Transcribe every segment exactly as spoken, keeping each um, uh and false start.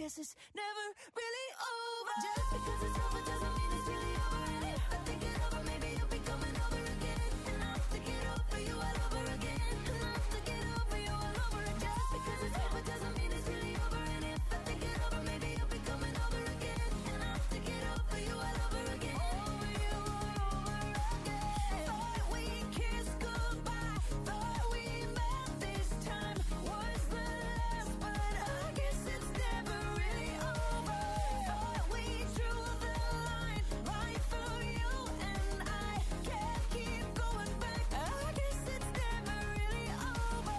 guess it's never really over. Just because it's over doesn't mean it's really over. And if I think it over, maybe you'll be coming over again. And I'll have to get over you all over again. And I'll have to get over you all over again. Just because it's over doesn't mean it's really over. And if I think it over, maybe you'll be coming over again. And I'll have to get over you all over again. Over you all over again. Thought we kissed goodbye. Thought we met this time was the last, but I guess it's never really over. Thought we drew the line right through you and I can't keep going back. I guess it's never really over.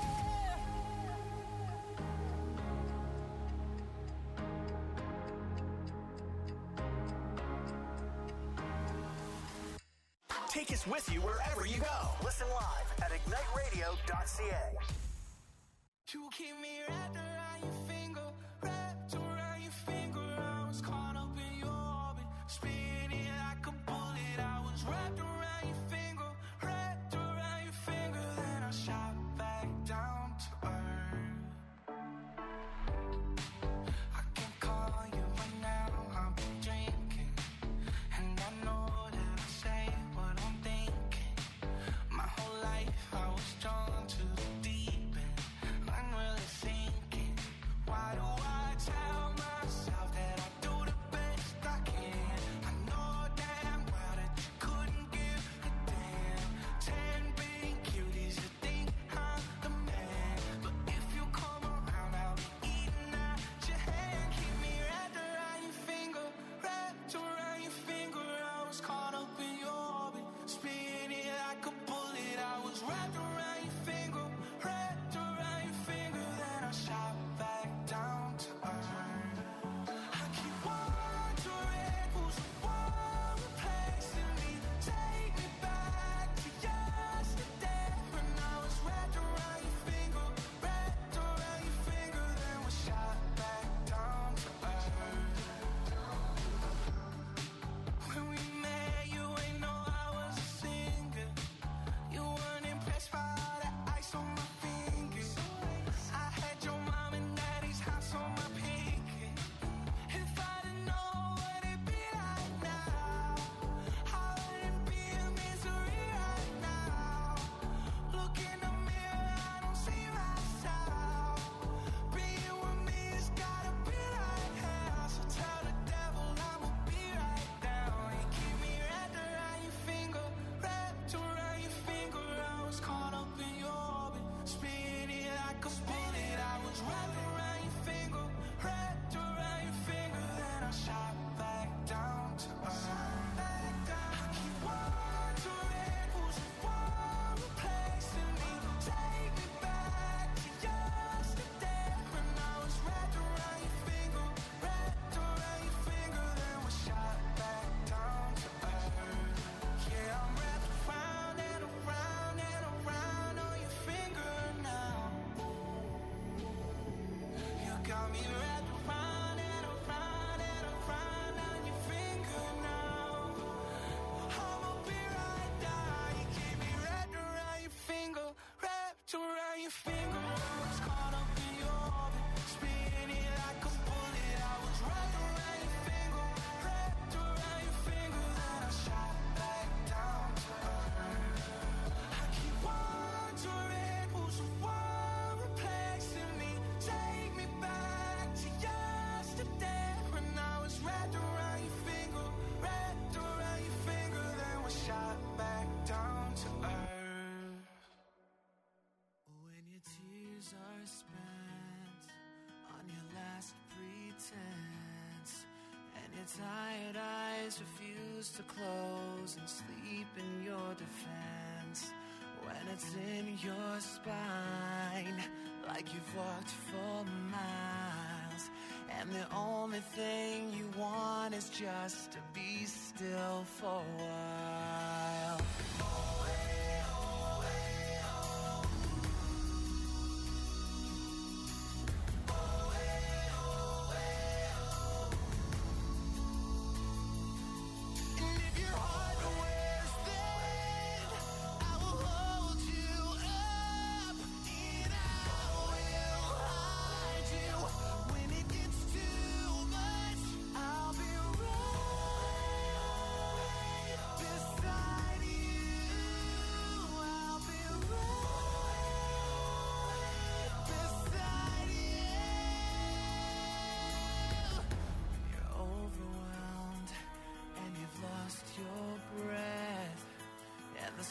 Take us with you wherever you go. Listen live at ignite radio dot c a. You keep me wrapped around your finger, wrapped around your finger. I was caught up in your orbit, spinning like a bullet. I was wrapped around your finger, wrapped around your finger. Then I shot back down to earth. I can call you right now, I've been drinking, and I know that I say what I'm thinking. My whole life I was drawn to the deep end. I'm really sinking. Why do I tell myself that I do the best I can? I know damn well that you couldn't give a damn. Ten big cuties to think I'm the man, but if you come around, I'll be eating at your hand. Keep me wrapped around your finger, wrapped around your finger. I was caught up in your orbit, spinning like a bullet. I was wrapped around your finger, wrapped around your finger. Then I shot back down to earth. I keep wondering who's the one replacing me. Take me back to yesterday when I was wrapped around your finger, wrapped around your finger. Then we shot back down to earth. When we met, you ain't know I was a singer. You weren't impressed by all the ice on my fingers. I had your mom and daddy's house on my pinky. If I didn't know what it'd be like now, I wouldn't be in misery right now. Look in the mirror, I don't see myself. Being with me has gotta be right hell. So tell the devil I'ma be right down. You keep me wrapped around your finger, wrapped around your finger. I was caught up in your orbit, spinning like a bullet. I was wrapped around your finger, wrapped around your finger. Then I shot back down to earth. I keep wondering who's the one replacing me. Take me back to yesterday when I was wrapped around your finger, wrapped around your finger. Then we shot back down to earth. Yeah, I'm wrapped around and around and around on your finger now. You got me wrapped around and around and around on your finger now. I'ma be right down. You keep me wrapped around your finger, wrapped around your finger. I was caught up in your orbit, spinning like a bullet. I was wrapped around your finger, wrapped around your finger. Then I shot back down to earth. I keep wondering who's the one replacing me. Take me back to yesterday when I was wrapped around your finger, wrapped around your finger. Then we shot back down to earth. When your tears are spent on your last pretense, and your tired eyes refuse to close and sleep in your defense, when it's in your spine like you've walked for miles, and the only thing you want is just to be still for a while. Oh, hey, oh, hey, oh. Oh, hey, oh, hey, oh. And if your heart wears thin, I will hold you up, and I will hide you when it gets too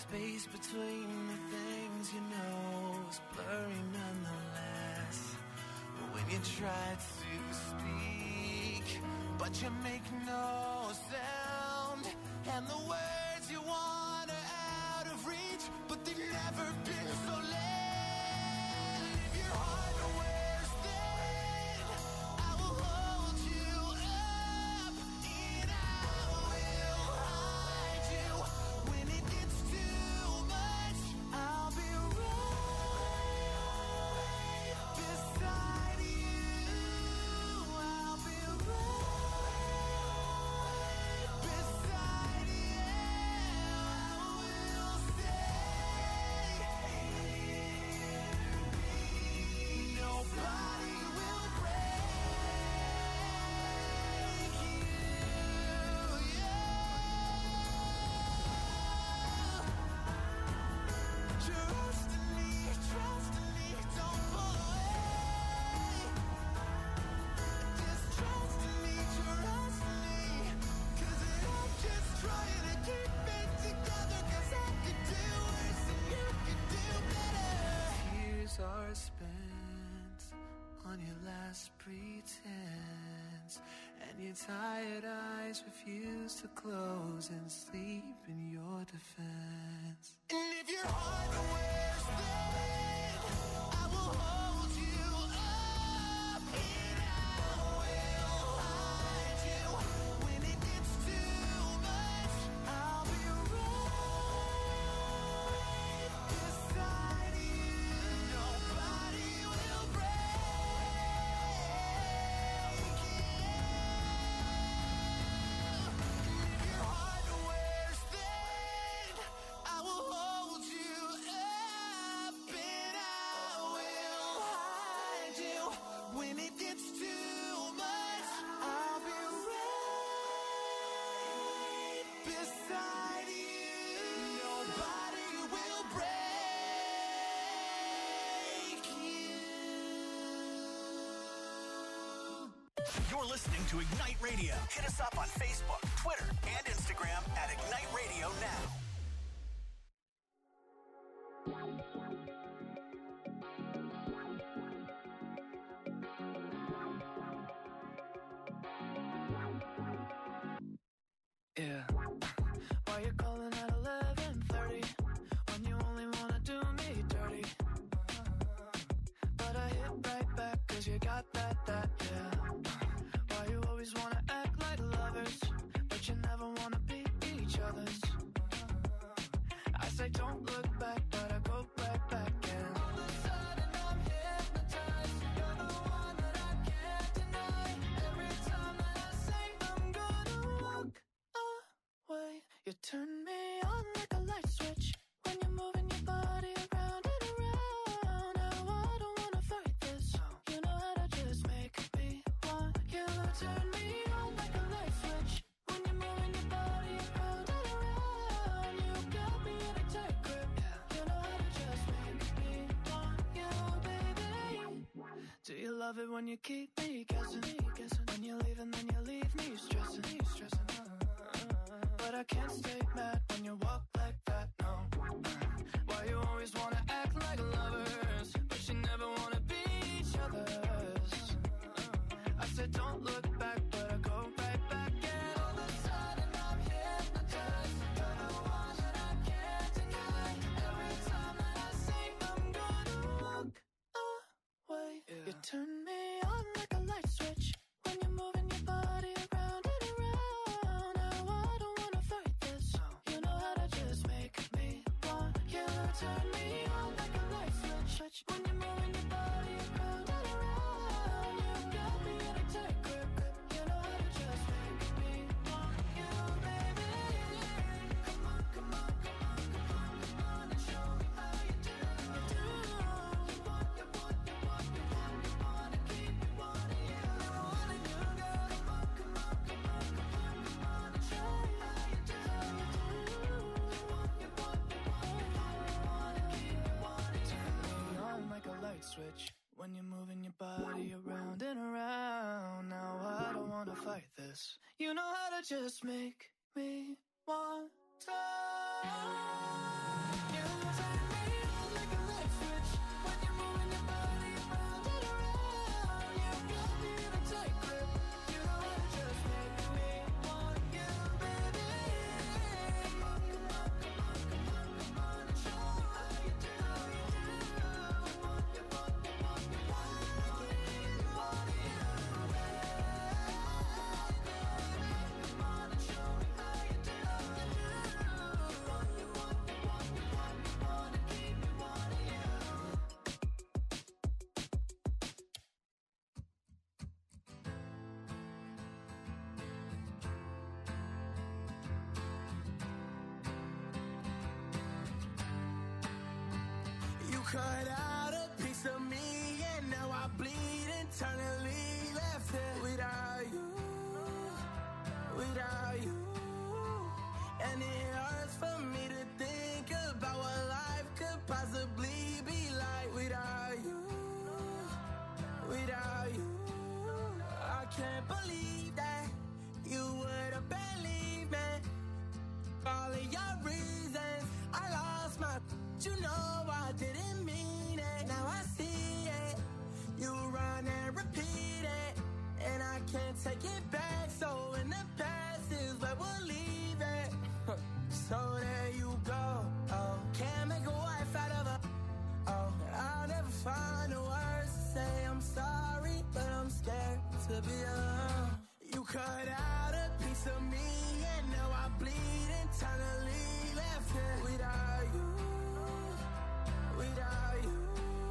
space between the things you know is blurry nonetheless. When you try to speak, but you make no sound, and the words you want are out of reach, but they've never been so late. If your heart wears thin, I will hold you up, and I will hide you. When it gets too much, I'll be right beside you. I'll be right beside you. I will stay. Nobody will break you. Trust in me, trust in me, don't pull away. Just trust in me, trust in me, 'cause I'm just trying to keep it together, 'cause I could do worse and you could do better. Years are spent on your last pretense, and your tired eyes refuse to close and sleep in your defense. And if your heart wears thin, I will hold you up, and I will hide you. When it gets too much, I'll be right beside you. Nobody will break you. If your heart wears thin, I will hold you up, and I will hide you. When it gets too much, I'll be right beside you. Nobody will break you. You're listening to Ignite Radio. Hit us up on Facebook, Twitter, and Instagram at Ignite Radio Now. Yeah. Why you calling at eleven thirty when you only wanna do me dirty? But I hit right back 'cause you got that, that, yeah. Why you always wanna act like lovers, but you never wanna be each other's? I say don't look back, but I go right back and all of a sudden I'm hypnotized. You're the one that I can't deny. Every time that I say I'm gonna walk away, you turn me on like a light switch when you're moving your body around and around. Now I don't wanna fight this. You know how to just make me want you. Turn me on like a light switch when you're moving your body around and around. You got me in a tight grip. You know how to just make me want you, baby. Do you love it when you keep me guessing? When you leave and then you leave me stressing. But I can't stay mad when you walk like that, no. Why you always wanna act like lovers, but you never wanna be each other's? I said don't look back, but I go right back, and all of a sudden I'm hypnotized. You're the one that I can't deny. Every time that I say I'm gonna walk away, you turn me on like a light switch when you're moving your body around and around. Now I don't wanna fight this. You know how to just make me want you. Turn me on like a light switch when you're moving your body around and around. You got me in a tight grip. You know how to just make me want you, baby. Come on, come on, come on, come on, come on, and show me how you do. You do. You want, you want, you want, you want, you want to keep me wanting you. Wanting you, girl. Come on, come on, come on, come on, come on, and show me how you do. You want, you want, you want, you want, you want to keep me wanting you. Turn me on like a light switch when you're moving your body around and around. Now I don't wanna fight this. You know how to just make me want to. cut out a piece of me, and now I bleed internally. Left here without you, without you. And it hurts for me to think about what life could possibly be like without you, without you. I can't believe that you would have believed me. All of your reasons, I lost my. You know I didn't mean it. Now I see it. You run and repeat it, and I can't take it back. So in the past is where we'll leave it. So there you go. Oh, can't make a wife out of her. Oh, I'll never find the words to say I'm sorry, but I'm scared to be alone. You cut out a piece of me, and now I bleed internally. Left here without you, without you.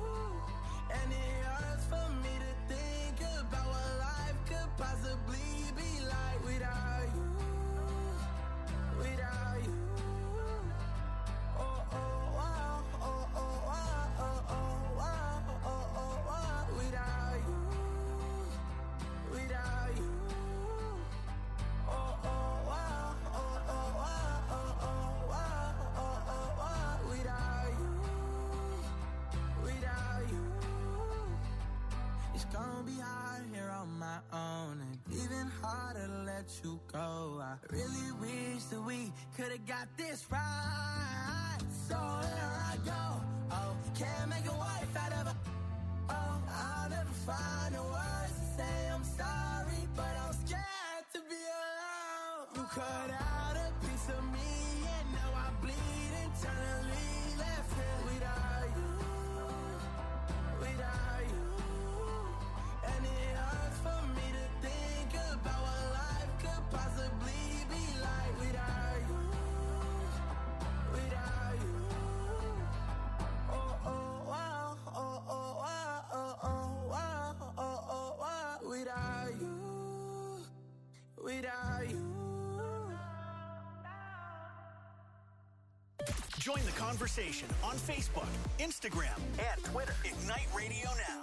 And it hurts for me to think about what life could possibly be like without you, without you. Oh, oh, wow, oh, oh, wow, oh, oh, wow, oh, oh, wow, without you, without you. Oh, oh, wow, oh, oh, wow, oh, oh, wow, oh, oh, wow, without you, without you. It's gonna be hard here on my own, and even harder to let you go. I really wish that we could've got this right. So here I go. Oh, can't make a wife out of her. Oh, I'll never find the words to say I'm sorry, but I'm scared to be alone. You cut out a piece of me, and now I bleed internally. Left here without you, without you. And it hurts for me to think about what life could possibly be like without you, without you. Oh, oh, wow, oh, oh, wow, oh, oh, wow, oh, oh, wow, without you, without you. Join the conversation on Facebook, Instagram, and Twitter. Ignite Radio Now.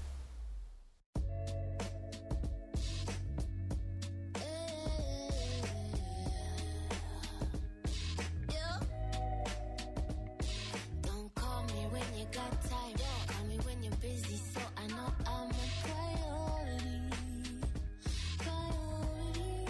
Don't call me when you got time. Call me when you're busy, so I know I'm a priority. Priority.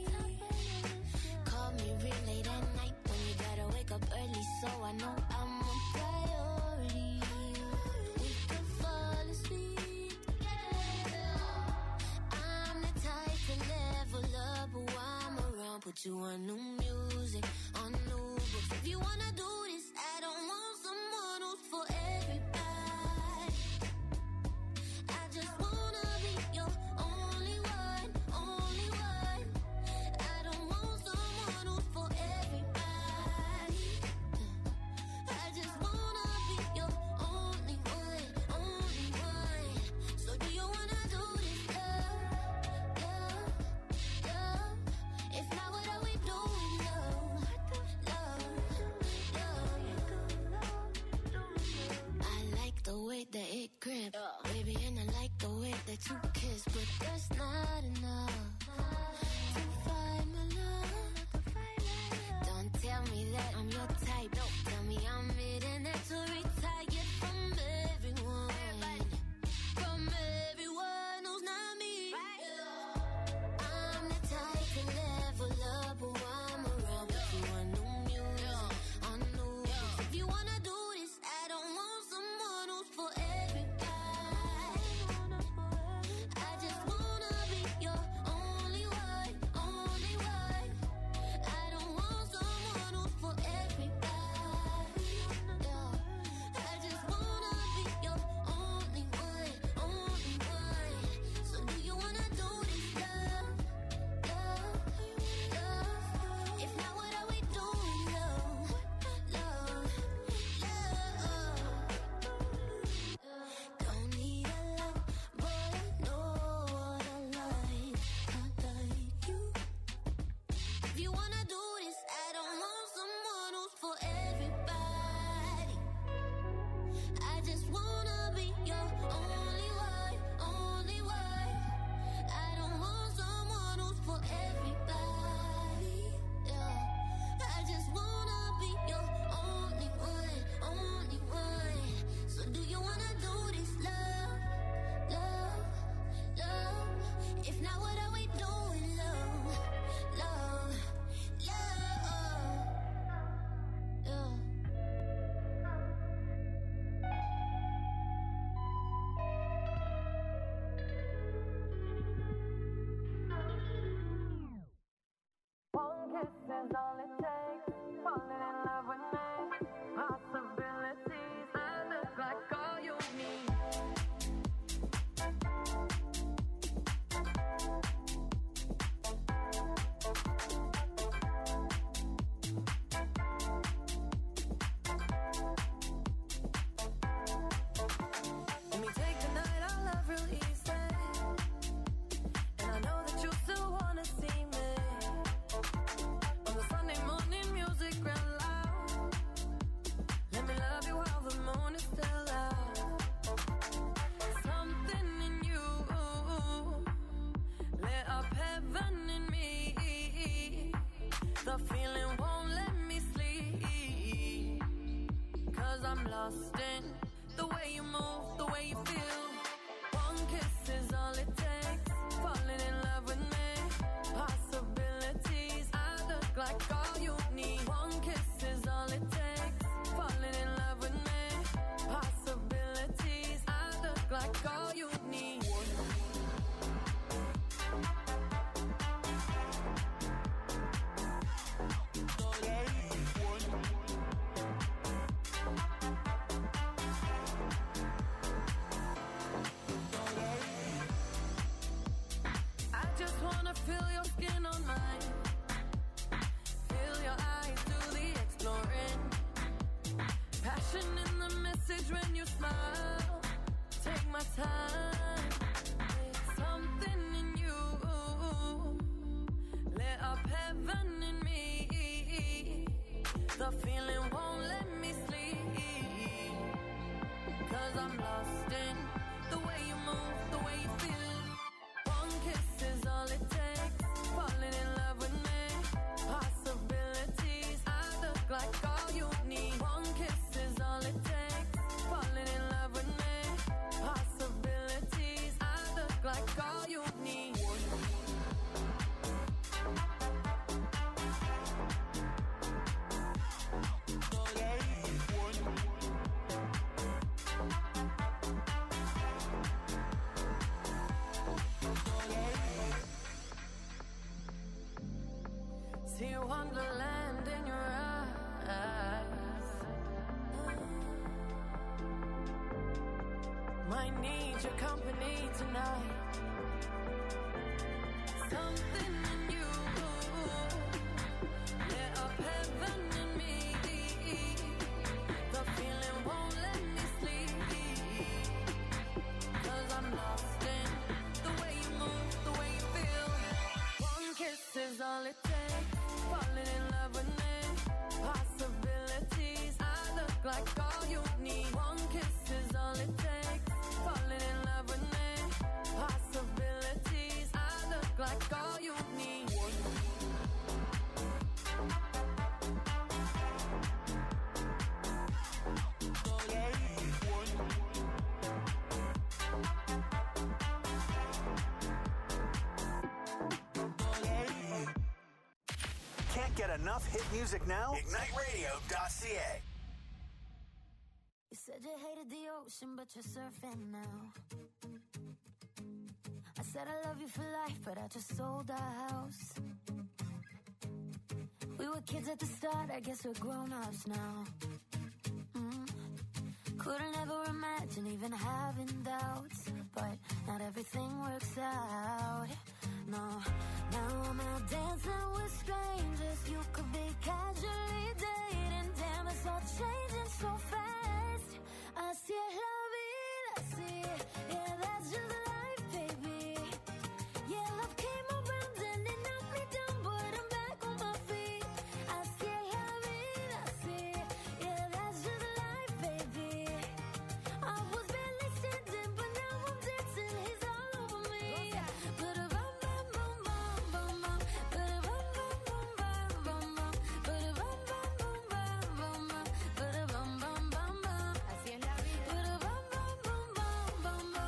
Call me real late at night when you gotta wake up early, so I know I'm a priority. We can fall asleep together. I'm the type to level up while I'm around. Put you on new music, on new books. If you wanna do this, I don't want someone who's for everybody. I just wanna be your only one, only one. I don't want someone who's for everybody. I just wanna be your only one, only one. So do you wanna do this, love, love, love? If not, what are we doing, love, love, love? I like the way that it grip, baby, and I like the way that you kiss, but that's not enough to find my love. Don't tell me that I'm your type. Tell me I'm it and that's to retire from everyone, from everyone who's not me. I'm the type to level up while I'm around. Put you on new music, on new books. If you wanna do this, I don't want someone who's for everybody. I just wanna be your only one. kiss is all it takes. Falling in love with me. Possibilities. I look like all you need. Let me take the night I love real easy. And I know that you still wanna see me. On the Sunday morning music real loud. Let me love you while the moon is still out. Something in you lit up heaven in me. The feeling won't let me sleep. Cause I'm lost in the way you move, the way you feel. One kiss is all it takes. Falling in love with me. Possibilities. I look like all you need. One kiss is all it takes. Falling in love with me. Possibilities. I look like all you need. I just wanna feel your skin on mine. Feel your eyes do the exploring. Passion in the message when you smile. Take my time. Something in you lit up heaven in me. The feeling won't let me sleep. Cause I'm lost in the way you move, the way you feel. One kiss is all it takes. Falling in love with me. Possibilities. I look like all you need. One kiss is all it takes. Falling in love with me. Possibilities. I look like all you need. See wonderland in your eyes. Might need your company tonight. Something in you lit up heaven in me. The feeling won't let me sleep. Cause I'm lost in the way you move, the way you feel. One kiss is all it takes. Falling in love with me. Possibilities. I look like all you need. One kiss is all it takes. Falling in love with me. Possibilities. I look like all you need. Can't get enough hit music now? Ignite radio dot c a. You said you hated the ocean, but you're surfing now. I said I love you for life, but I just sold our house. We were kids at the start, I guess we're grown-ups now. Mm. Couldn't ever imagine even having doubts, but not everything works out. No, now I'm out dancing with strangers. You could be casually dating. Damn, it's all changing so fast. Así es la vida, así. Yeah, that's just life, baby. Yeah, love came around and it knocked me down, but I'm back on my feet. Así es la vida, así. Yeah, that's just life, baby. I was barely standing, but now I'm dancing. He's all over me. Ba-da-bum, bum, bum, bum, bum, bum. Ba-da-bum, bum, bum, bum, bum, bum. Ba-da-bum, bum, bum, bum, bum, bum. Ba-da-bum, bum, bum, bum. Así es la vida. Ba-da-bum, bum, bum, bum, bum, bum.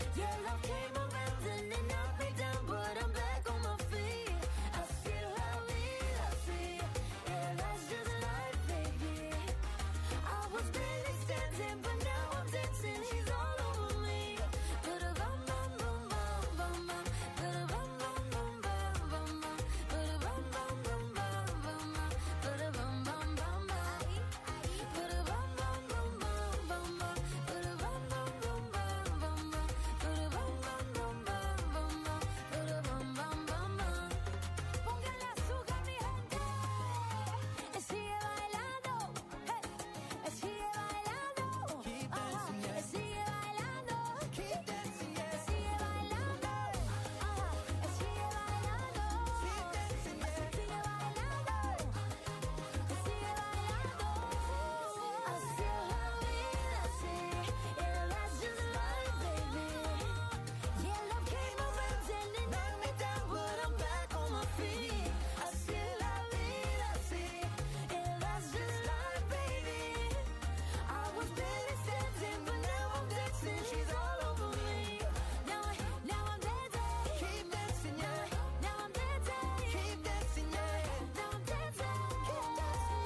Your love came around and it knocked me down, but I'm back on my feet. I see la vida, I see. Yeah, that's just life, baby. I was barely standing, but now I'm dancing. She's all over me. Ba-da-bum, bum, bum, bum, bum, bum. Ba-da-bum, bum, bum, bum, bum, bum. Ba-da-bum, bum, bum, bum, bum, bum. Ba-da-bum, bum, bum, bum. Ba-da-bum, bum, bum, bum, bum, bum. Ba-da-bum, bum, bum, bum, bum, bum. Ba-da-bum, bum, bum, bum, bum, bum. Ba-da-bum, bum, bum, bum. Póngale azúcar, mi gente. Eh, sigue bailando. Hey. Eh, sigue bailando. Keep Ajá. dancing, yeah. Eh, sigue bailando. Keep dancing, yeah. Eh, sigue bailando. Ajá. Eh, sigue bailando. Keep dancing, Eh, yeah. sigue bailando. Eh, sigue bailando. Así es la vida, sí. Yeah, that's just life, baby. Yeah, love came around and it knocked me down, but I'm back on my feet. Así es la vida, sí. Yeah, that's just life, baby. I was barely standing, but now I'm dancing. She's all over me. Now, I, now I'm dancing. Keep dancing, yeah. Now I'm dancing. Keep dancing, yeah. Now I'm dancing. Keep dancing.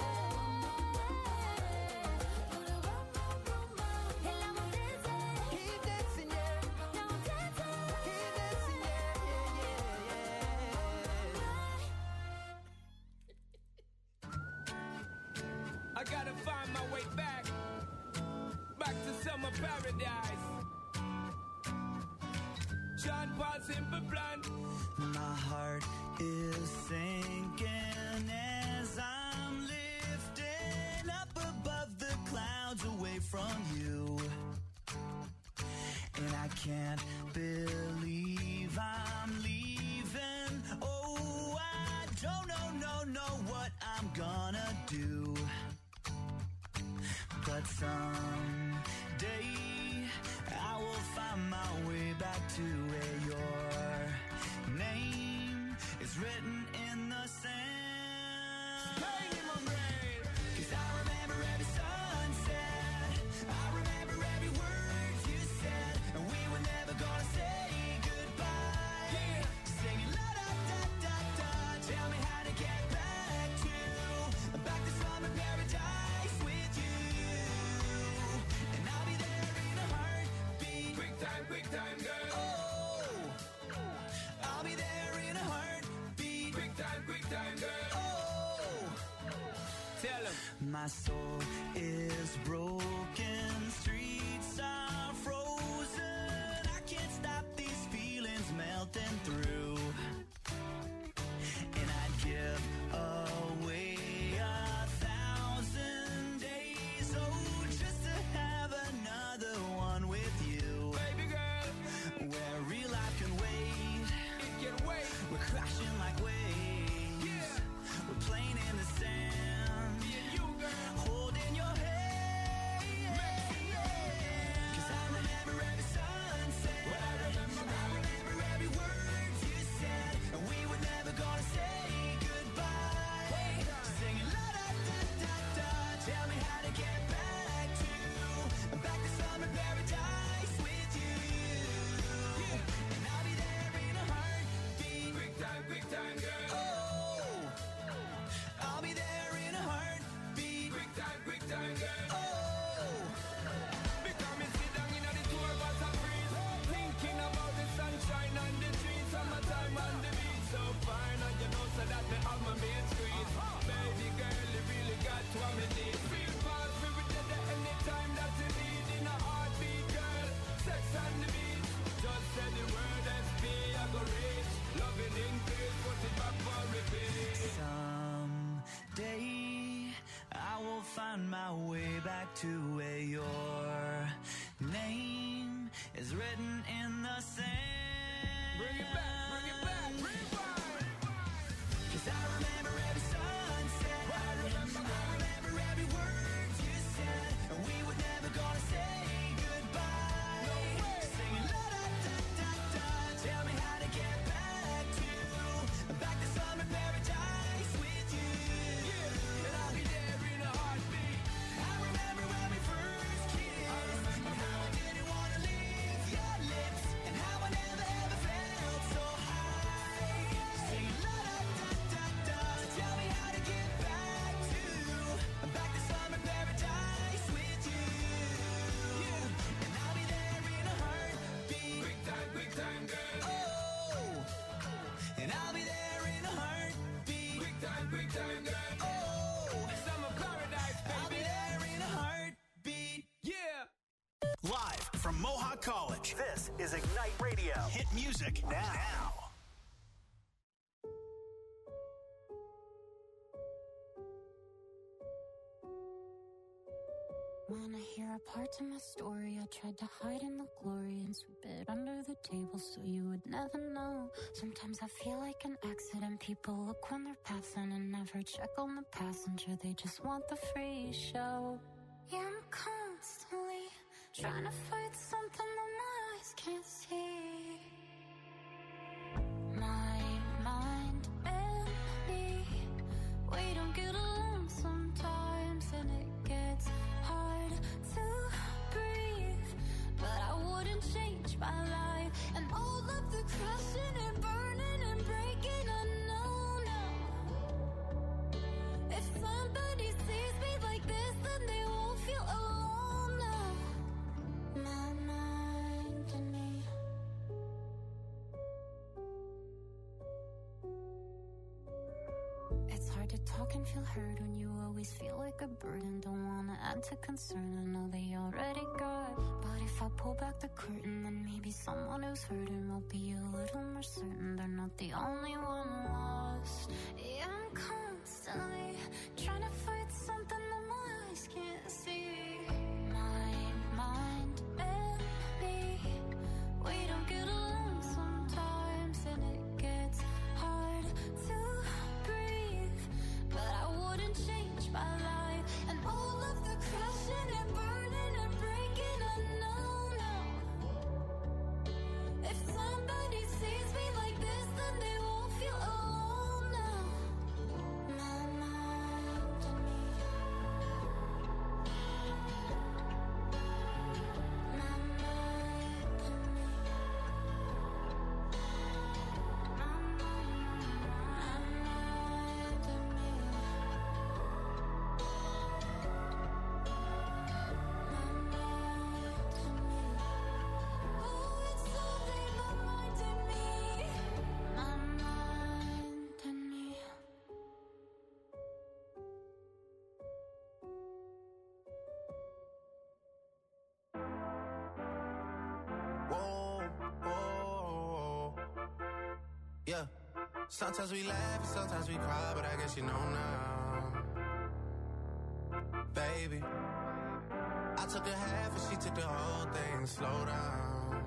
And now I'm dancing. Keep dancing, yeah. Now I'm dancing. Keep dancing, yeah, yeah, yeah. I gotta find my way back, back to summer paradise. John Paul Simple Plan. My heart is sinking as I'm lifting up above the clouds away from you. And I can't believe I'm leaving. Oh, I don't know, no, know what I'm gonna do. But someday I will find my way back to where your name is written in the sand. Pain in my brain. 'Cause I remember every sunset, I remember every word you said, and we were never gonna say goodbye. Yeah. Singing la da da da da, tell me how to get back to, back to summer paradise with you. And I'll be there in a heartbeat. Quick time, quick time, girl. Oh, I'll be there in a heartbeat. Quick time, quick time, girl. Oh, Tell him. my soul is broken, streets are frozen. I can't stop these feelings melting through. And I'd give away a thousand days, oh, just to have another one with you. Baby girl, Where real life can wait, it can wait. we're crashing like waves. Yeah. We're playing in the sand, Me and you, girl. holding your hand. Mexico. 'Cause I remember every sunset. What I remember, I remember every word you said, and we were never gonna say goodbye. Singing la da da da da, tell me how to get back to, back to summer paradise with you. And I'll be there in a heartbeat. Quick time, quick time, girl. Oh, I'll be there in a heartbeat. Quick time, quick time, girl. Oh, Because me sit down in the tour bus and freeze, thinking about the sunshine and the trees, summertime and the beach so fine, and you know so that me have my main squeeze. Baby girl, you really got what me need. Feel fast, we will get there anytime that you need in a heartbeat, girl. Sex on the beach, just say the word S P, I go reach. Loving in peace, put it back for repeat. someday I will find my way back to where your name is written in the sand. Bring it back, bring it back, rewind. 'Cause I remember every sunset. What I remember, I remember every word you said, and we were never gonna say goodbye. No way. Singing la da da da da, tell me how to get back to, back to summer paradise with you. Yeah, and I'll be there in a heartbeat. I remember when we first kissed, and how I didn't wanna leave your lips. college. This is Ignite Radio. Hit music now. Wanna hear a part of my story? I tried to hide in the glory and sweep it under the table so you would never know. Sometimes I feel like an accident. People look when they're passing and never check on the passenger. They just want the free show. Yeah, I'm constantly trying to fight something that my eyes can't see. My mind and me, we don't get along sometimes, and it gets hard to breathe. But I wouldn't change my life, and all of the crashing and burning and breaking, I know now. If somebody sees me like this, then they won't feel alone now. My mind and me. It's hard to talk and feel heard when you always feel like a burden. Don't wanna add to concern, I know they already got. But if I pull back the curtain, then maybe someone who's hurting will be a little more certain they're not the only one lost. Yeah, I'm constantly trying to fight something that my eyes can't see. My mind and me, we don't get along sometimes, and it gets hard to breathe. But I wouldn't change my life, and all of the crashing and burning and breaking, I know now. If somebody sees me like this, then they won't feel alone now. My mind and me. My mind and me. My mind, my mind and me. My mind and me. Oh, it's only my mind and me. My mind and me. Whoa, whoa, yeah. Sometimes we laugh and sometimes we cry, but I guess you know now, baby. I took a half and she took the whole thing. Slow down,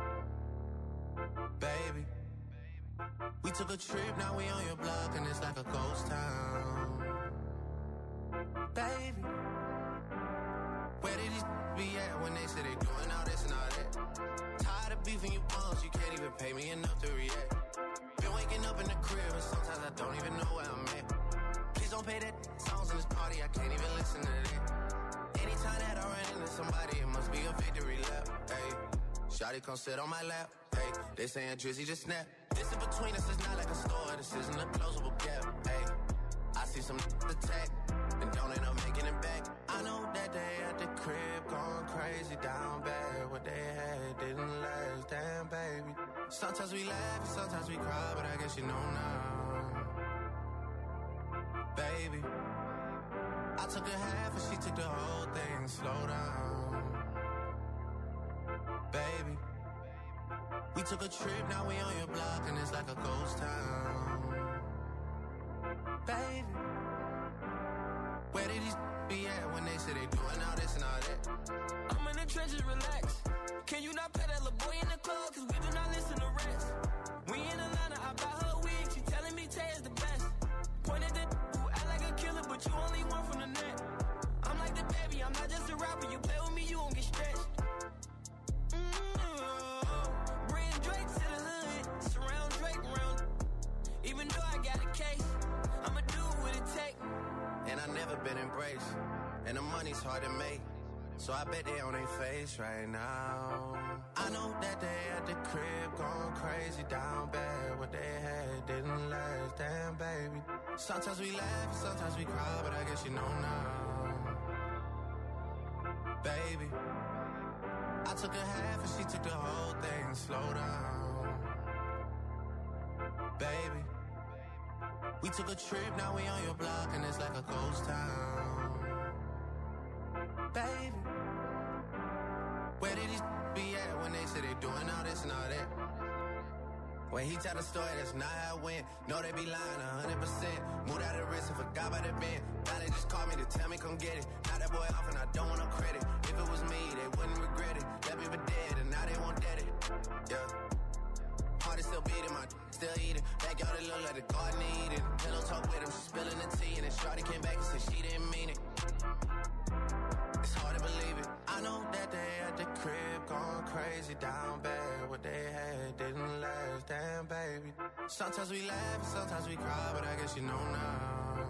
baby. We took a trip, now we on your block and it's like a ghost town, baby. Where did these be at when they say they doing all this and all that? Tired of beefing you bums, you can't even pay me enough to react. Been waking up in the crib and sometimes I don't even know where I'm at. Please don't pay that songs in this party, I can't even listen to that. Anytime that I run into somebody, it must be a victory lap. Hey, shawty come sit on my lap. Hey, they saying Drizzy just snap. This in between us is not like a store, this isn't a closable gap. Hey, I see some attack and don't end up making it back. I know that they at the crib going crazy down bad. What they had didn't last, damn baby. Sometimes we laugh and sometimes we cry, but I guess you know now, baby. I took a half and she took the whole thing. Slow down, baby. We took a trip, now we on your block and it's like a ghost town, baby. Where did these be at when they say they doing all this and all that? I'm in the trenches, relax. Can you not pet that little boy in the club? Cause we do not listen to rest. We in Atlanta, I buy her a wig. She telling me Tay is the best. Point at the who act like a killer, but you only one from the net. I'm like the baby, I'm not just a rapper. You play with me, you won't get stretched. Mm-hmm. Bring Drake to the hood. Surround Drake around. Even though I got a case, I'ma do what it take. And I never been embraced, and the money's hard to make, so I bet they on their face right now. I know that they at the crib going crazy down bad. What they had didn't last, damn baby. Sometimes we laugh and sometimes we cry, but I guess you know now, baby. I took a half and she took the whole thing. Slow down, baby. We took a trip, now we on your block and it's like a ghost town, baby. Where did these be at when they say they doing all this and all that. When he tell the story, that's not how it went. No, they be lying one hundred percent. Moved out of the wrist and forgot about the bend. Now they just call me to tell me come get it. Now that boy off and I don't want no credit. If it was me, they wouldn't regret it. Left me for dead and now they won't dead it. Yeah. Heart is still beating, my still eating. Backyard it look like the garden eating. Pillow talk with him, she spilling the tea. And then Shorty came back and said she didn't mean it. It's hard to believe it. I know that they at the crib going crazy down bad. What they had didn't last, damn baby. Sometimes we laugh and sometimes we cry, but I guess you know now,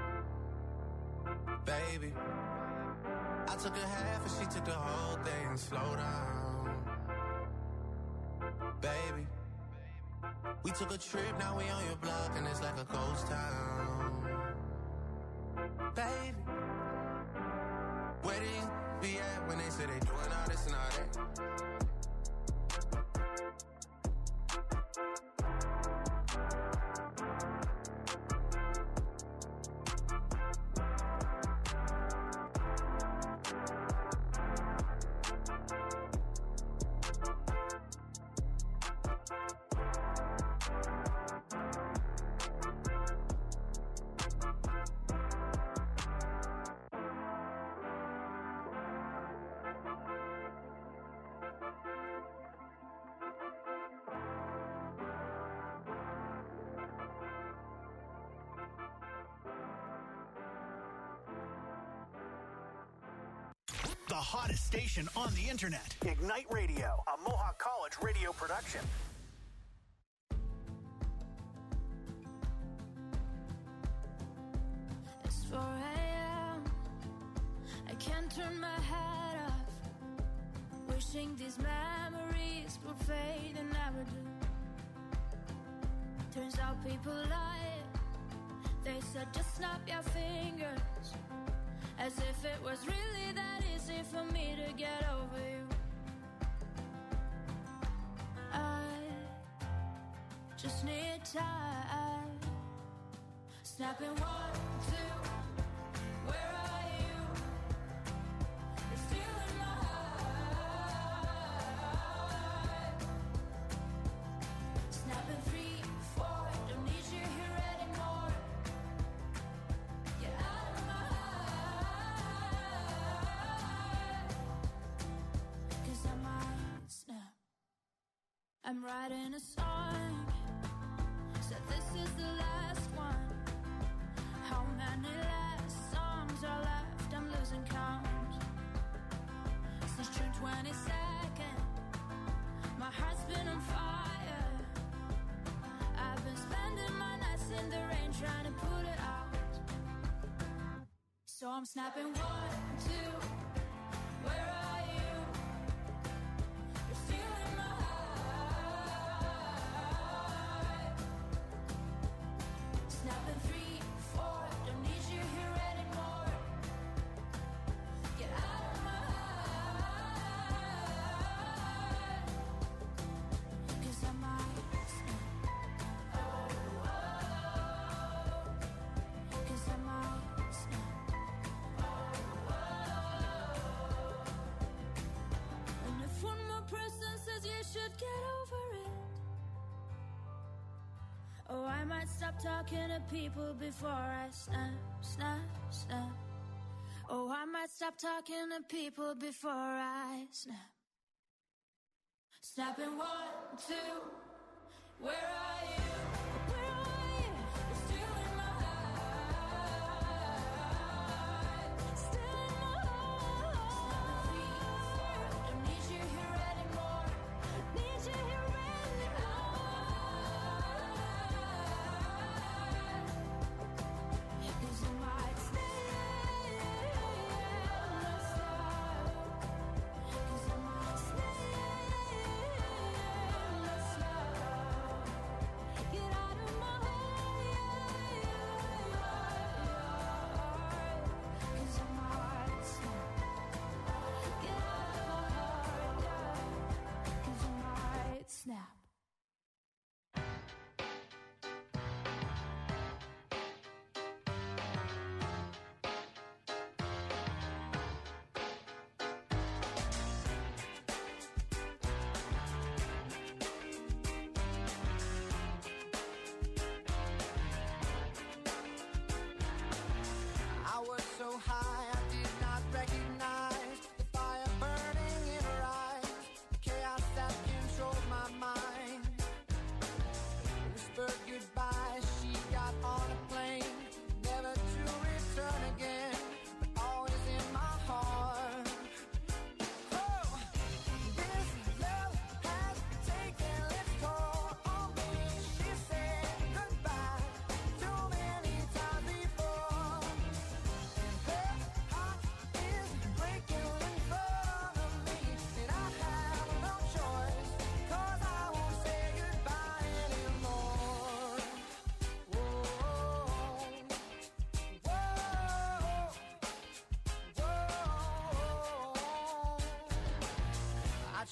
baby. I took a half and she took the whole thing. Slow down, baby. We took a trip, now we on your block and it's like a ghost town, baby. Where these be at when they say they doing all this and all that? The hottest station on the internet. Ignite Radio, a Mohawk College radio production. It's four a.m. I can't turn my head off. Wishing these memories would fade and never do. Turns out people lie. They said just snap your fingers. As if it was really that easy for me to get over you. I just need time. Snapping one, two, where are you? You're still in my heart. Snapping three, four, don't need you here anymore. Get out of my heart. Cause I might snap. I'm writing a song. Said this is the last one. How many last songs are left? I'm losing count. Since June twenty-second, my heart's been on fire. I've been spending my nights in the rain trying to put it out. So I'm snapping one, two, where are you? You're still in my heart. Snapping three, four, don't need you here anymore. Get out of my heart. Cause I might snap. Oh, oh. Cause I might snap. Oh, oh. And if one more person says you should get over it, oh, I might stop talking to people before I snap, snap, snap. Oh, I might stop talking to people before I snap. Snapping one, two, where are you? Where are you? You're still in my heart. Still in my heart. Three, four, don't need you here anymore. Need you here anymore. Cause I might stay and not stop. Cause I might stay and not stop. Get out of my heart. Cause I might stop. Get out of my heart. Cause I might snap.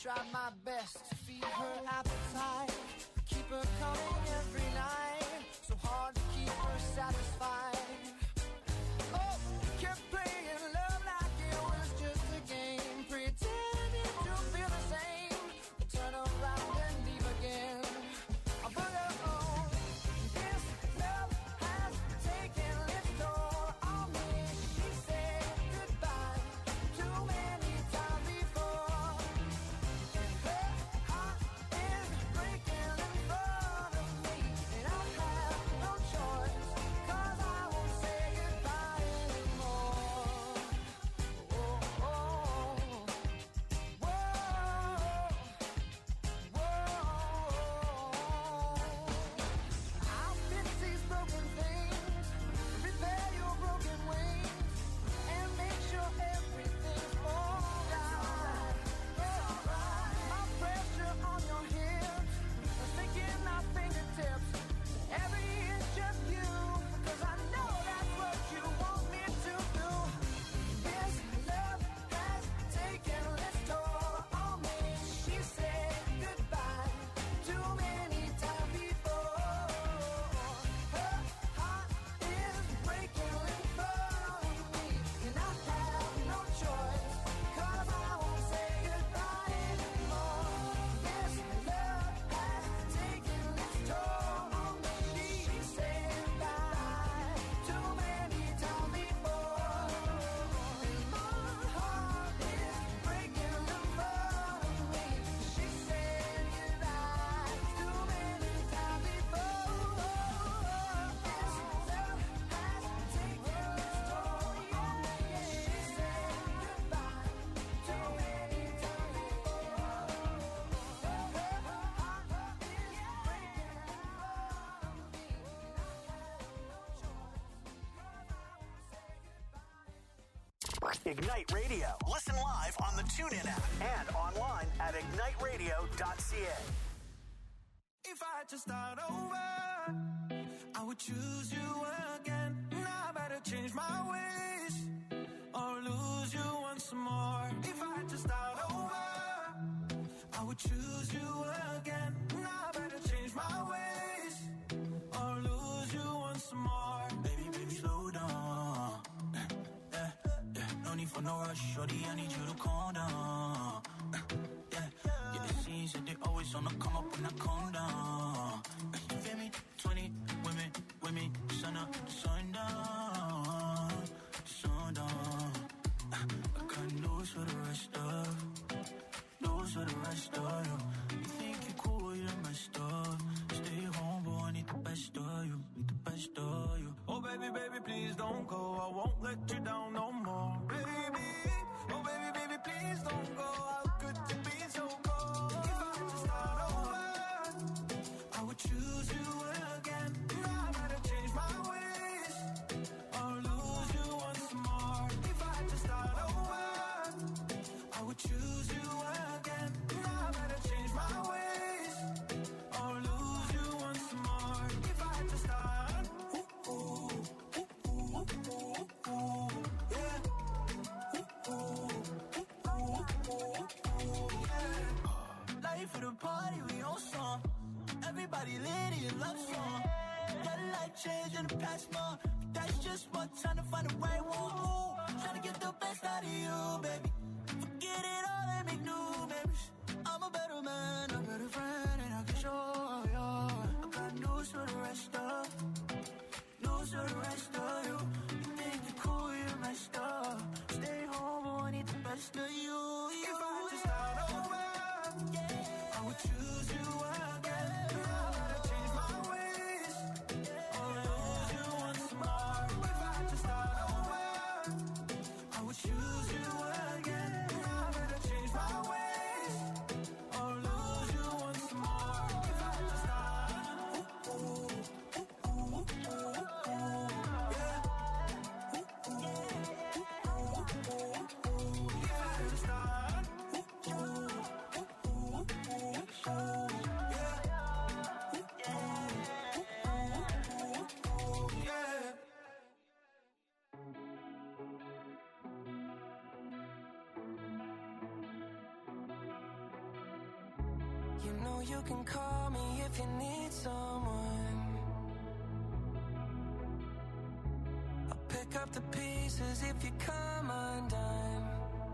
try my best to feed her appetite, keep her coming every night, so hard to keep her satisfied. Oh, kept playing love like it was just a game, pretending to feel the same, but turn around and leave again. I put her on. This love has taken its toll on me. She said goodbye too many times before, and her heart is breaking in front of me, and I have no choice, 'cause I won't say goodbye anymore. Oh, oh, whoa, whoa. I'll fix these broken things, repair your broken wings, and make sure everything's alright. My pressure on your hips, sinking our fingertips, every inch just you, 'cause I know that's what you want me to do. This love has taken its toll on me. She said goodbye too many times before. Her heart is breaking in front of me, and I have no choice, 'cause I won't say goodbye anymore. This love has taken its toll on me. She said goodbye too many times before, and my heart is breaking in front of me. She said goodbye too many times before. This love has taken its toll on me. She said goodbye too many times before. Her heart is breaking in front of me, and I have no choice, 'cause I won't say goodbye. Ignite Radio. Listen live on the TuneIn app and online at ignite radio dot c a. If I had to start over, I would choose you again. Now I better change my ways or lose you once more. If I had to start over, I would choose you again. Now I better change my ways or lose you once more. Baby, baby, slow down. Yeah, yeah, no need for no rush, shorty, I need you to calm down. Yeah, yeah, it seems that they always on the come up when I calm down. You feel me? twenty women, women, sun up, sun down, sun down. I got news for the rest of, news for the rest of you. You think you cool, you're messed up. Stay home, boy, I need the best of you, need the best of you. Oh baby, baby, please don't go, I won't let you down no more. Baby, oh baby, baby, please don't go. How could you be so cold? If I had to start over, I would choose you again. Now I better change my ways or lose you once more. If I had to start over, I would choose you again. Now I better change my ways or lose you once more. If I had to start, ooh, ooh, ooh, ooh, ooh, ooh, yeah. Ooh, ooh, ooh, ooh, ooh, yeah. Life for the party, we on song. Everybody lit in love song. Got a life change in the past month. That's just what time to find the right one. Trying to get the best out of you, baby. Forget it all and make new memories. I'm a better man, a better friend, and I can show you. I got news for the rest of, news for the rest of you. You think you're cool, you're messed up. Stay home, boy, I need the best of you. If I had to start over, I would choose you again. Now I gotta change my ways or lose you once more. If I had to start over, I would choose you again. Now I gotta change my ways or lose You know you can call me if you need someone. I'll pick up the pieces if you come undone.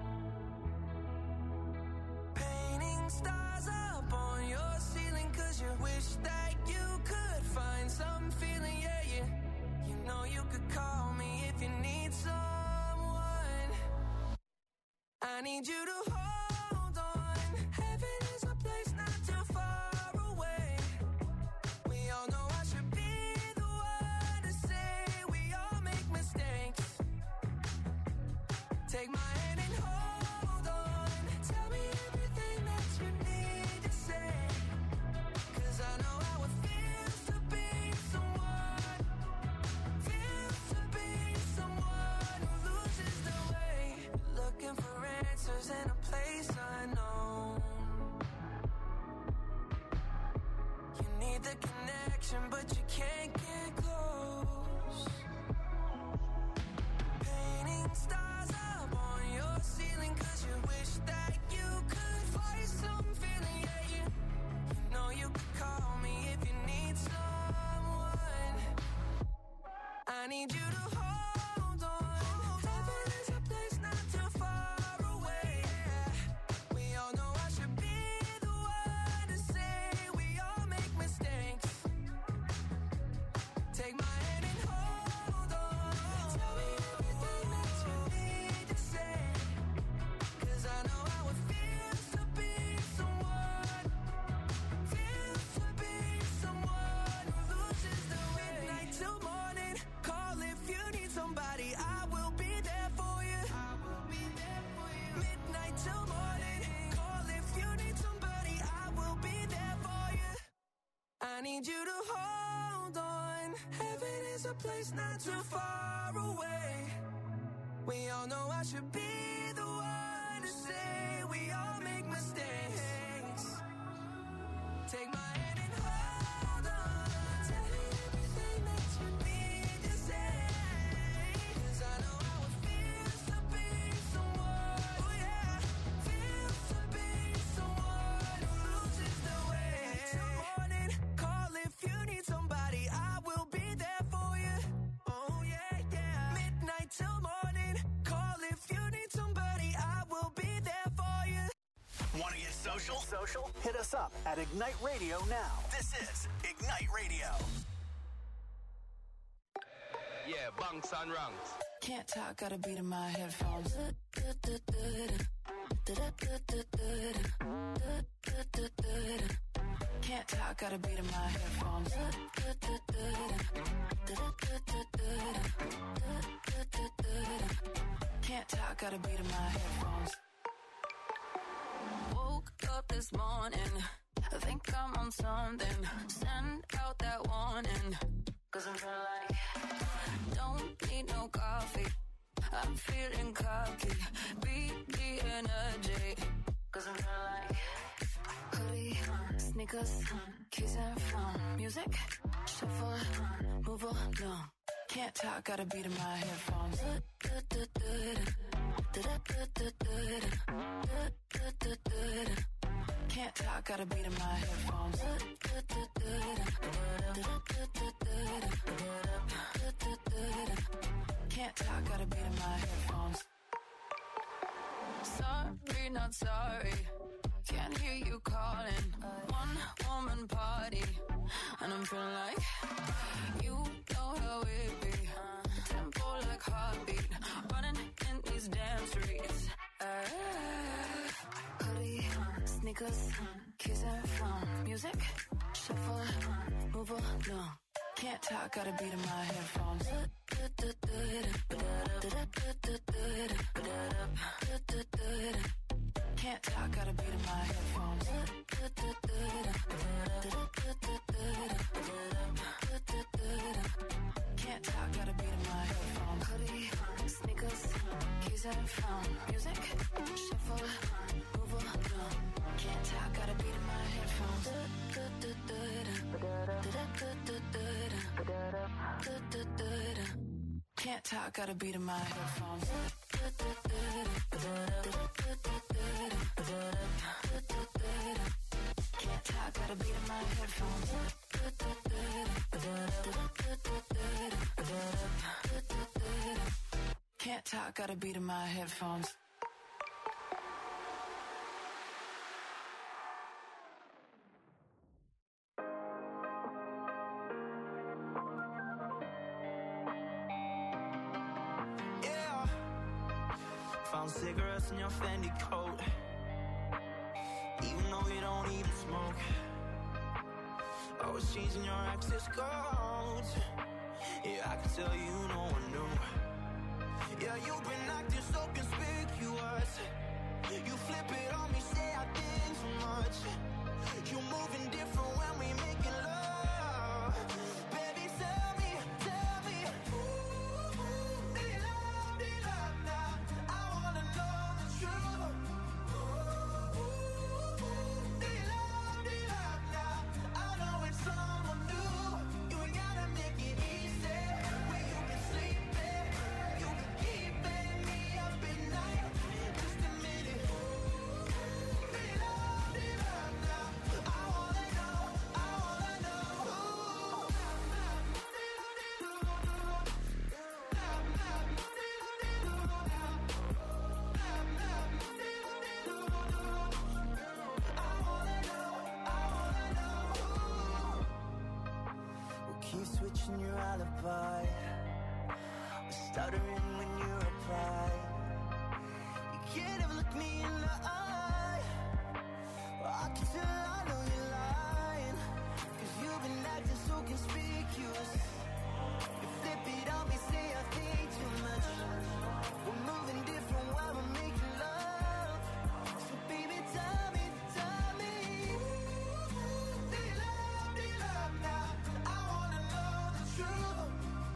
Painting stars up on your ceiling, cause you wish that you could find some feeling, yeah, yeah. You know you could call me if you need someone. I need you to hold on. Heaven is a place not too far away. We all know I should be the one to say we all make mistakes. Take my hand and hold on. Tell me everything that you need to say. Cause I know how it feels to be someone. Feels to be someone who loses their way. Looking for answers in a place unknown. You need the connection, but you can't get close. Painting stars up on your ceiling, cause you wish that you could find some feeling, yeah, yeah. You know you could call me if you need someone. I need you to hold on. Heaven is a place not too far away. We all know I should be the one to say we all make mistakes. Take my hand and hold on. Tell me everything that you need to say. Cause I know how it feels to be someone. Feels to be someone who loses their way. Midnight till morning. Call if you need somebody. I will be there for you. I will be there for you. Midnight till morning. Call if you need somebody. I will be there for you. I need you to hold on. Heaven is a place not too far away. We all know I should be the one to say we all make mistakes. Take my hand and hold on. Tell me everything that you need to say. Cause I know how it feels to be someone. Oh yeah. Feels to be someone who loses their way. Till morning, call if you need somebody. I will be there for you. Oh yeah, yeah. Midnight till morning, call if you need somebody. I will be there for you. Want to get social? Social? Hit us up at Ignite Radio now. This is Ignite Radio. Yeah, bunks and ranks. Can't talk, got a beat in my headphones. Can't talk, got a beat in my headphones. Can't talk, got a beat in my headphones. Woke up this morning, I think I'm on something. Send out that warning, cause I'm feeling like don't need no coffee. I'm feeling cocky, beat the energy, cause I'm feeling like hoodie, sneakers, keys and phone, music, shuffle, move along. Can't talk, got a beat in my headphones. Can't talk, got a beat in my headphones. Can't talk, got a beat in my headphones. Sorry, not sorry. Can't hear you calling. One woman party, and I'm feeling like you know how it be. Tempo like heartbeat, running in these damn streets. Uh, Hoodie, sneakers, keys and phone, music, shuffle, move along. Can't talk, got a beat in my headphones. Can't talk, got a beat in my headphones. Can't talk, got a beat in my headphones. Hoodie, sneakers, keys and phone, music, shuffle, move along. Can't talk, got a beat in my headphones. Can't talk, got a beat in my headphones. Can't talk, gotta beat in my headphones. Can't talk, gotta beat in my headphones. Yeah, found cigarettes in your Fendi coat, even though you don't even smoke. Always changing your access codes. Yeah, I can tell you no one knew. Yeah, you've been acting so conspicuous. You flip it on me, say I think too much. You moving different when we making love. Baby, tell me, tell me, ooh, do you love, do you love now? I wanna know the truth. Ooh, do you love, do you love now? I know it's someone new. You ain't gotta make it easy. Where you been sleeping, you been keeping me up at night. Just a minute. Do you love, do you love now? I wanna know, I wanna know. We'll keep switching your alibi. We're stuttering when you reply. You can't ever look me in the eye. Well, I can tell I know you're lying. Cause you've been acting so conspicuous. You flip it on me, say I think too much. We're moving different while we're making love. So baby, tell me, tell me, do you love, do you love now? I wanna know the truth.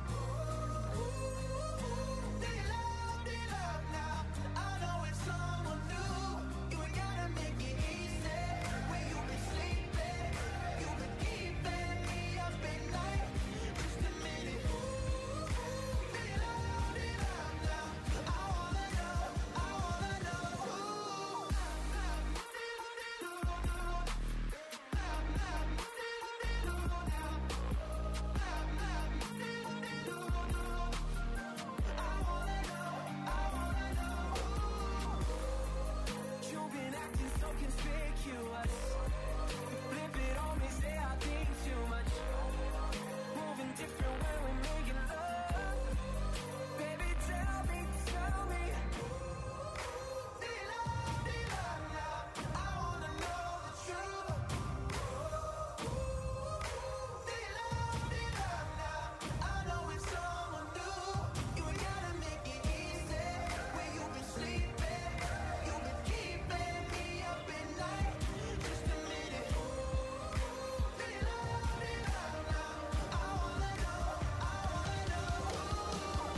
Do you love, do you love now? I know it's someone new. You ain't gotta make it easy. Where you been sleeping, you been keeping me up at night. Just a minute. Do you love, do you love now? I wanna know, I wanna know. You've been acting so conspicuous. You flip it on me, say I think too much. Moving different when we're making love. Baby, tell me, tell me. Do you love, do you love now? I wanna know the truth. Do you love, do you love now? I know it's someone new. You ain't gotta make it easy. Where you been sleeping, you been keeping me up at night. Just a minute. Do you love, do you love now? I wanna know, I wanna know.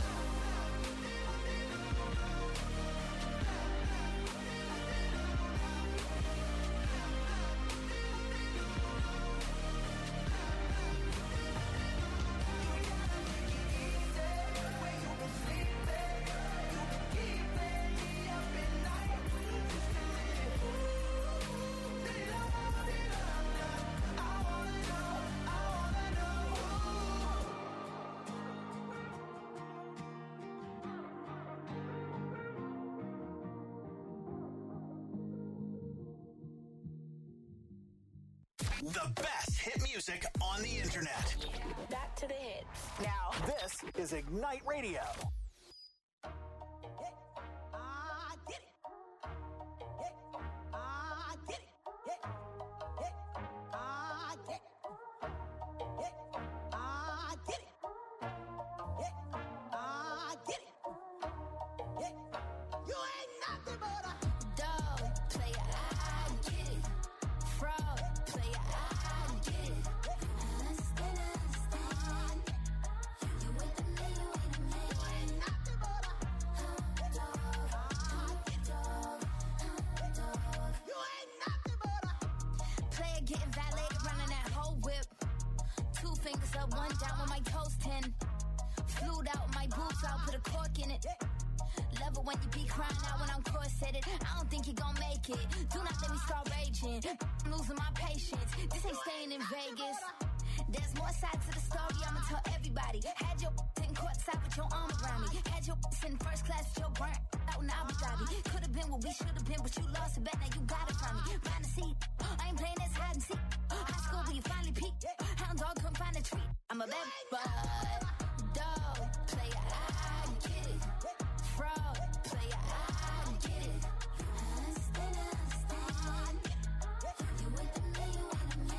Where you been sleeping, you been keeping me up at night. Just a minute. Do you love, do you love now? I wanna know, I wanna know. The best hit music on the internet. Back to the hits. Now, this is Ignite Radio. I did it. I did it. I did it. I did it. I did it. You ain't nothing but a Dog, player, I get it. Fraud, player, I get it. Understand, understand. You with the man, you ain't a man. you ain't nothing but a Dog, dog, dog. you ain't nothing but a Player getting valeted, running that whole whip. Two fingers up, one down with my toes ten. Flued out my boots, I'll put a cork in it. Love it when you be crying out when I'm corseted. I don't think you gon' make it. Do not let me start raging. I'm losing my patience. This ain't staying in Vegas. There's more sides to the story, I'ma tell everybody. Had your sitting courtside with your arm around me. Had your sitting first class with your burnt out in Abu Dhabi. Could've been what we should've been, but you lost a bet, now you got it from me. Find a seat, I ain't playing this hide and seek. High school where you finally peaked. Hound dog couldn't find a treat. I'm a bad boy, dog, player, I get it. Fraud, player, I get it. I stand, I stand. You with me, you with me.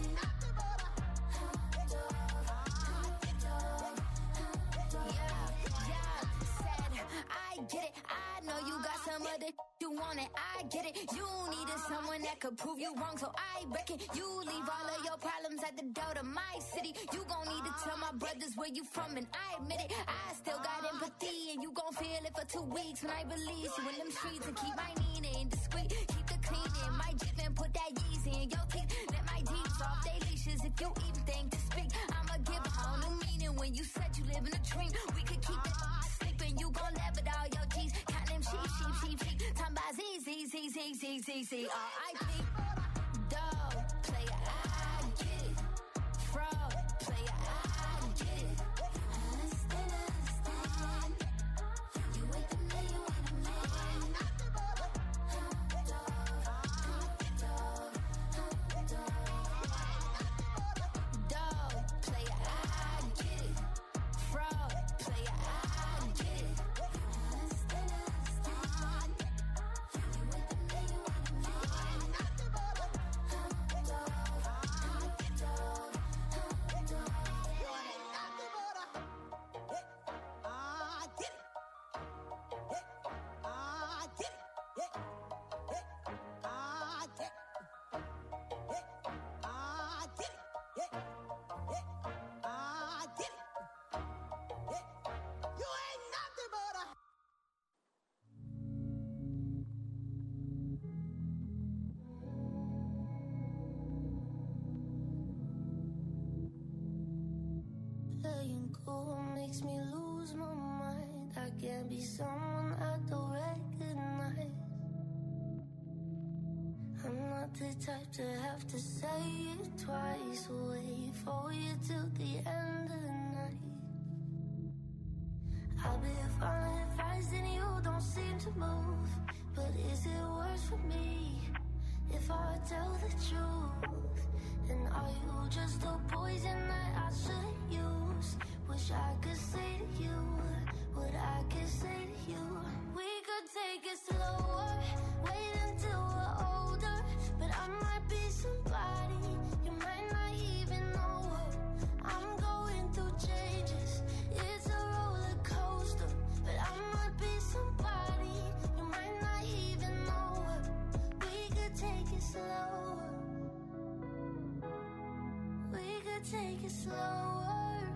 I get it, I know you got some other you want it, I get it. You needed someone that could prove you wrong, so I reckon you leave all of your problems at the door to my city. You gon' need to tell my brothers where you from, and I admit it. I still got empathy, and you gon' feel it for two weeks when I release you in them streets. And keep my Nina discreet, keep the cleaning. My Jeep and put that Yeezy in your teeth. Let my Jeeps off they leashes if you even think to speak. I'ma give a whole new meaning when you said you live in a dream. We could keep it sleeping, you gon' laugh at all your G's. Count them sheep, sheep, sheep, sheep. Talking about Z, Z, Z, Z, Z, Z, Z, R I P. Dog, player, I get it. Fraud, player, I get it. I stand, I stand. You with the me, you with the me. Dog, player, I get it. Fraud, player, I get it. I stand, I stand. You with the me, you with the me. Letting go makes me lose my mind. I can't be someone I don't recognize. I'm not the type to have to say it twice. Wait for you till the end of the night. I've been following advice and you don't seem to move. But is it worse for me if I tell the truth? And are you just a poison that I shouldn't use? Wish I could say to you what I could say to you. We could take it slower, wait until we're older. But I might be somebody you might not even know. I'm going through changes, it's a roller coaster. But I might be somebody you might not even know. We could take it slower. We could take it slower.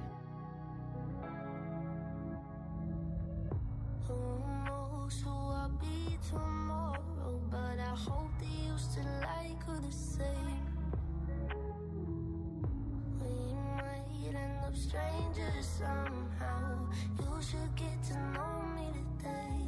Who knows who I'll be tomorrow? But I hope that you still like her the same. We might end up strangers somehow. You should get to know me today.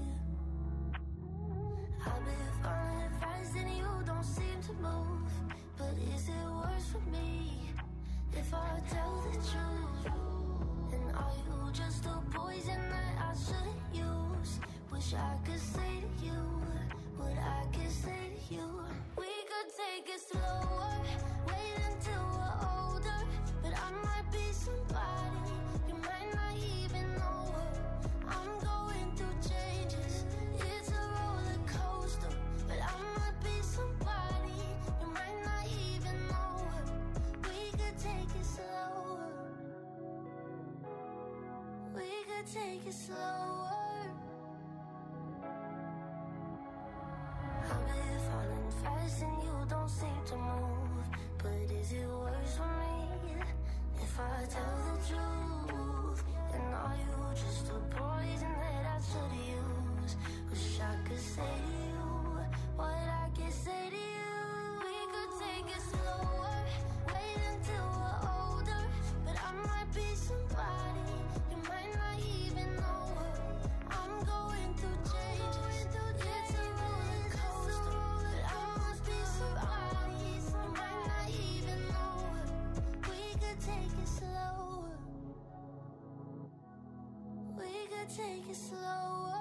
I've been following advice and you don't seem to move. But is it worse for me if I tell the truth? And are you just a poison that I shouldn't use? Wish I could say to you what I could say to you. We could take it slower, wait until we're older. But I might be somebody you might not even know. I'm going through changes, it's a roller coaster. But I might be somebody you might not even know. We could take it slower. We could take it slower. I've been falling fast and you don't seem to move. But is it worse for me if I tell the truth? And are you just a poison that I should use? Wish I could say to you what I could say to you. We could take it slower, wait until we're older. But I might be somebody you might not even know. I'm going through could take it slower. We could take it slower.